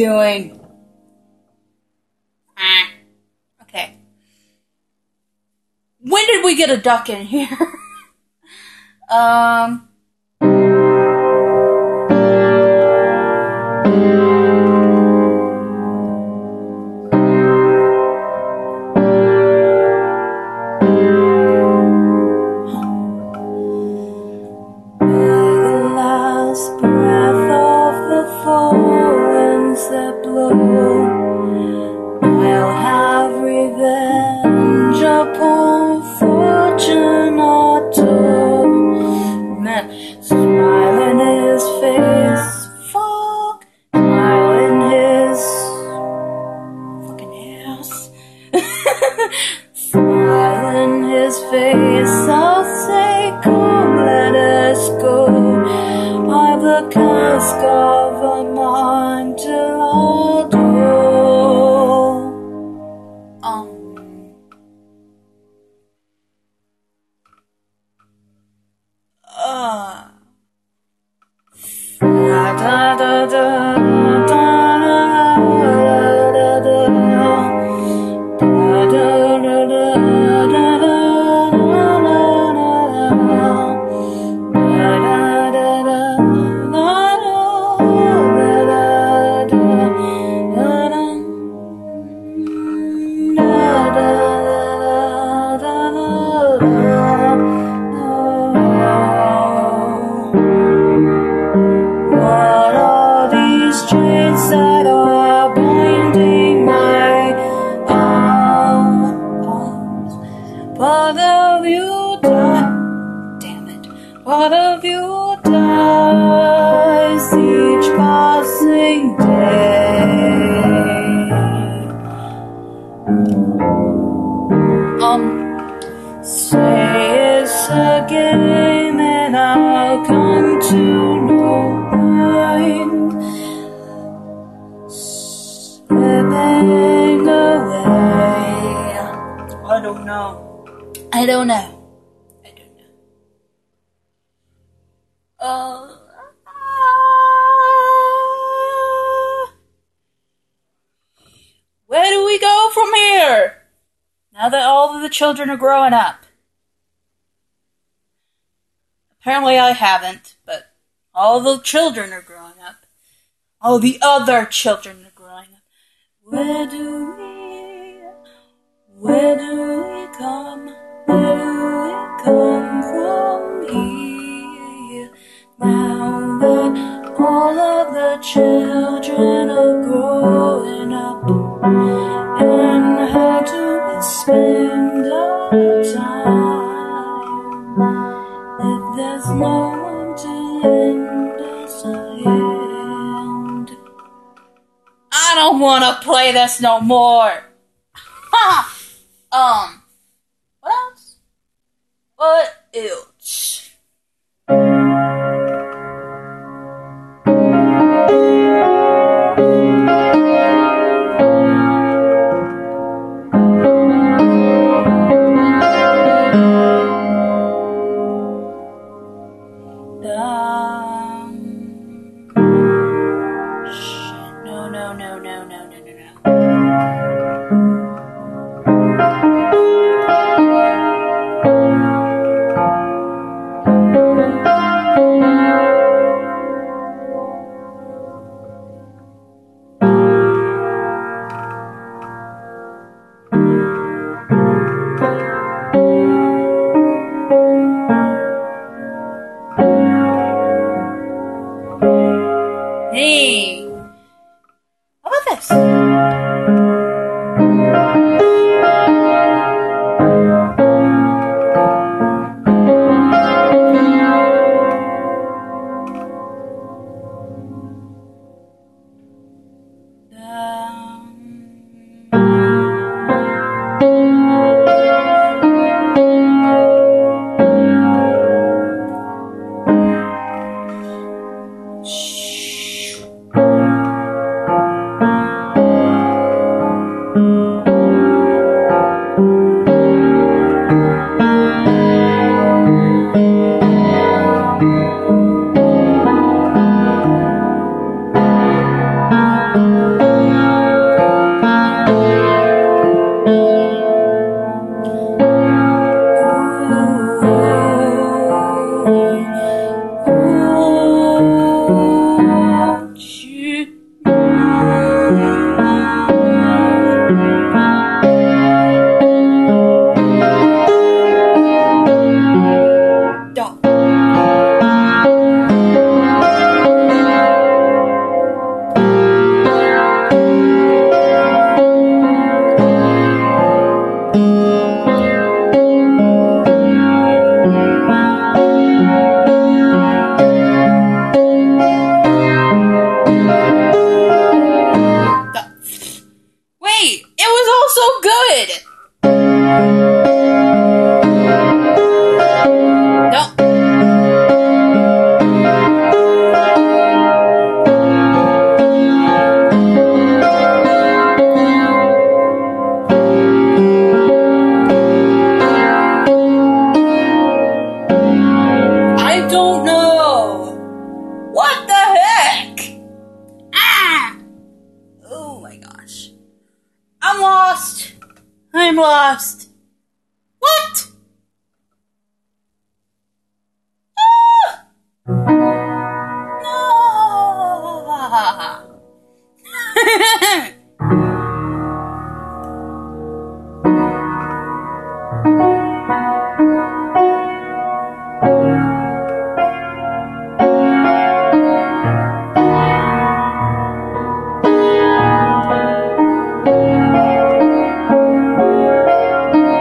doing? Okay. When did we get a duck in here? I'll have revenge upon Fortunato. Man, smile in his face, fuck, smile in his fucking ass. Smile in his face, I'll say, come, let us go. I've the cask of Amontillado. What of you dies each passing day? Say it's a game and I'll come to know mine, slipping away. I don't know. Where do we go from here? Now that all of the children are growing up. Apparently I haven't, but all the children are growing up. All the other children are growing up. Where do we come? Where do we come from here? Now that all of the children are growing up, and how do we spend our time if there's no one to lend us a hand? I don't want to play this no more. What else? What else? Hey, how about this? Wait, it was also good! No. I don't know. What the heck? Ah! Oh my gosh. I'm lost. I'm lost. What? Ah! No.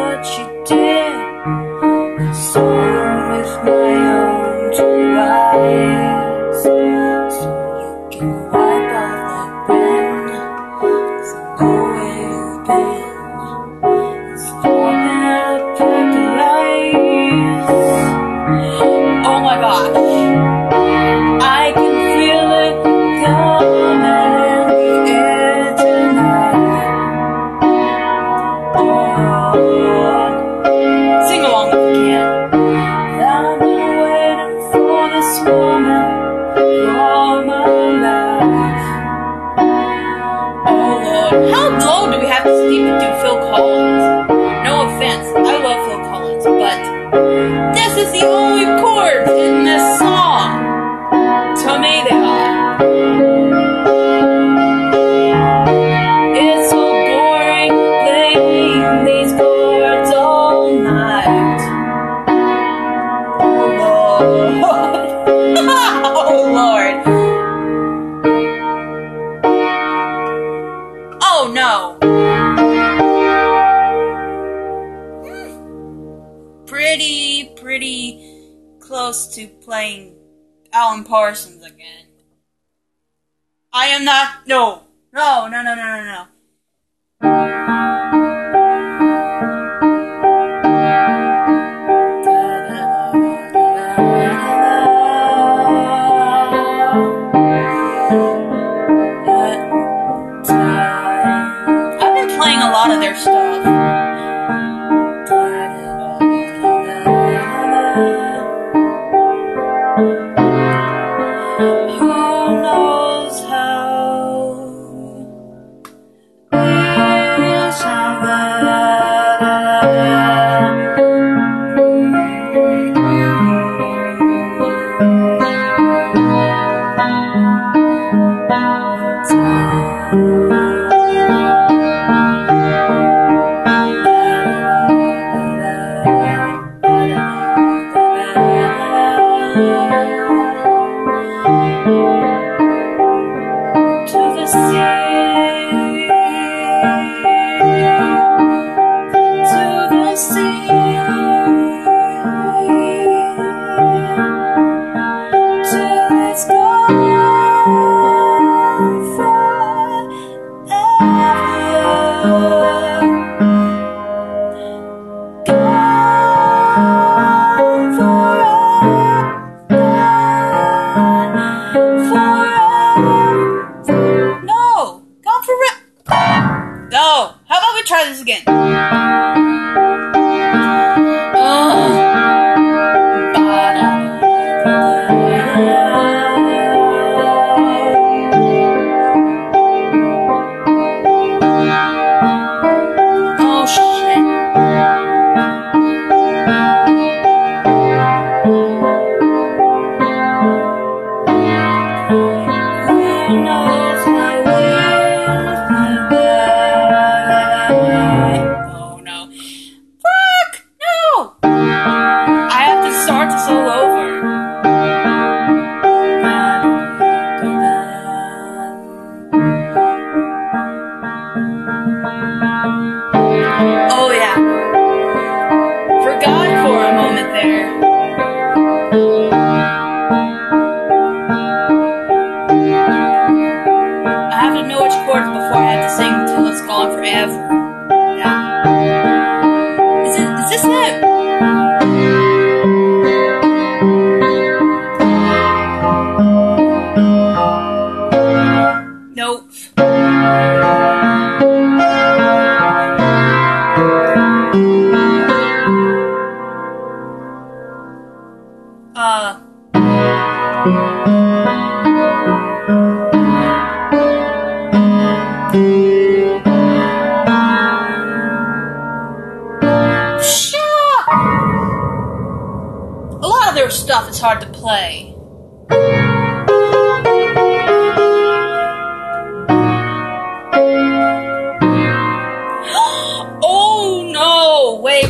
what you did. I saw with my own two eyes. So you can wipe off that pen, 'cause I know where you've been. It's dark and purple lights. Oh my gosh. I can feel it coming in the air tonight. Sing along if you can. I've been waiting for this moment all my life. Oh Lord. How low do we have to steep to do Phil Collins? No offense, I love Phil Collins, but this is the only chords in this song. Tomato. It's so boring playing these chords all night. Oh Lord. Oh Lord. Oh no. Pretty close to playing Alan Parsons again. I am not. No. I've been playing a lot of their stuff. Who knows how years have to the sea, to the sea, till it's gone forever. Gone forever. No! Gone for real. No! How about we try this again? Oh shit. Who knows my wheels, my Oh no. Fuck! No! I have to start this all over. Oh yeah. Forgot for a moment there. I have to know which chords before I have to sing till it's gone forever. Yeah. Is this it? Nope. A lot of their stuff is hard to play. Oh no! Wait.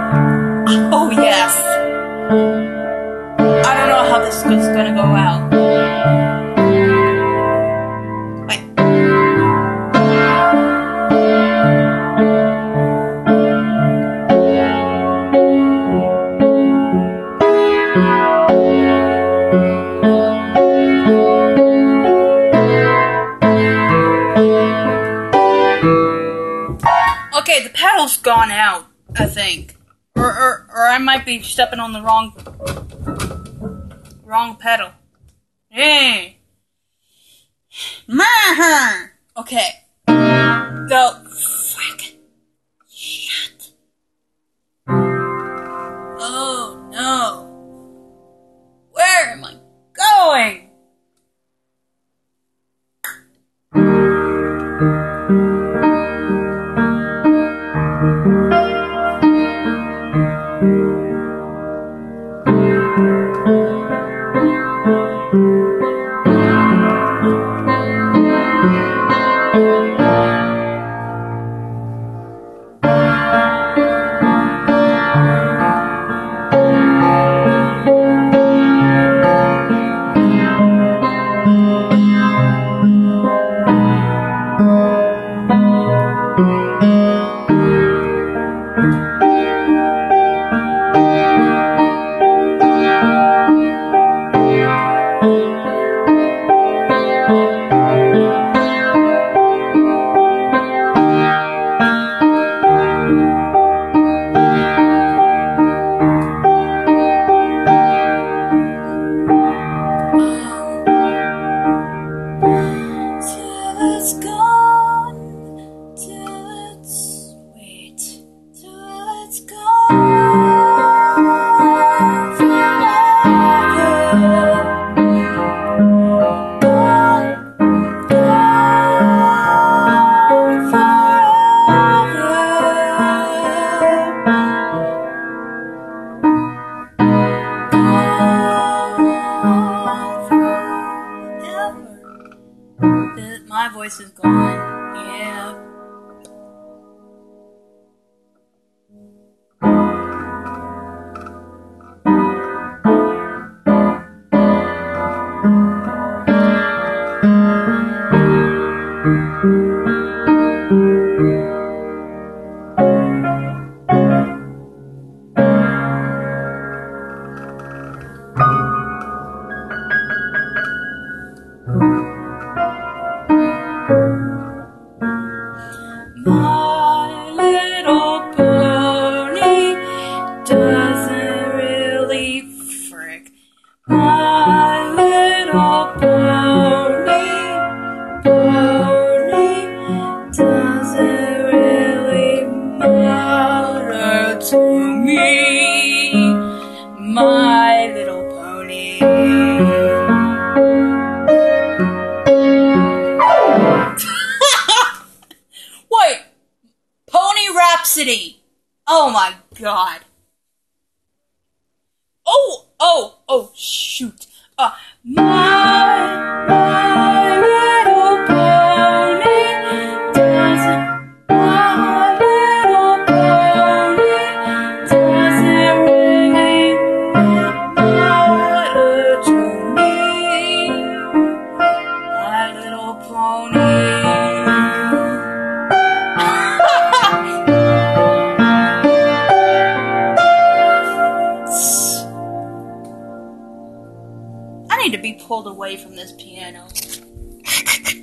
Oh yes. I don't know how this is gonna go out. gone out, I think. Or I might be stepping on the wrong pedal. Hey. Okay. Go. Frick. Shut. Oh no. Where am I going? My voice is gone. Yeah. My little pony doesn't really frick. My little pony doesn't really matter to me. My little pony. Wait! Pony Rhapsody! Oh my god. Oh, shoot. My little pony doesn't really matter to me. My little pony. I need to be pulled away from this piano.